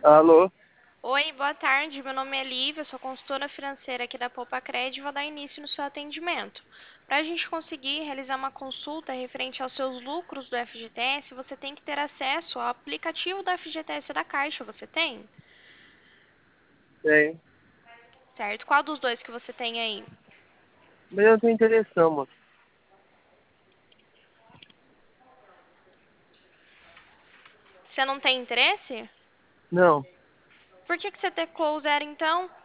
Alô? Oi, boa tarde. Meu nome é Lívia, eu sou consultora financeira aqui da Poupa Cred e vou dar início no seu atendimento. Para a gente conseguir realizar uma consulta referente aos seus lucros do FGTS, você tem que ter acesso ao aplicativo do FGTS da Caixa. Você tem? Tem. Certo? Qual dos dois que você tem aí? Mas eu não tenho interesse não, moço. Você não tem interesse? Não. Por que você teclou o zero então?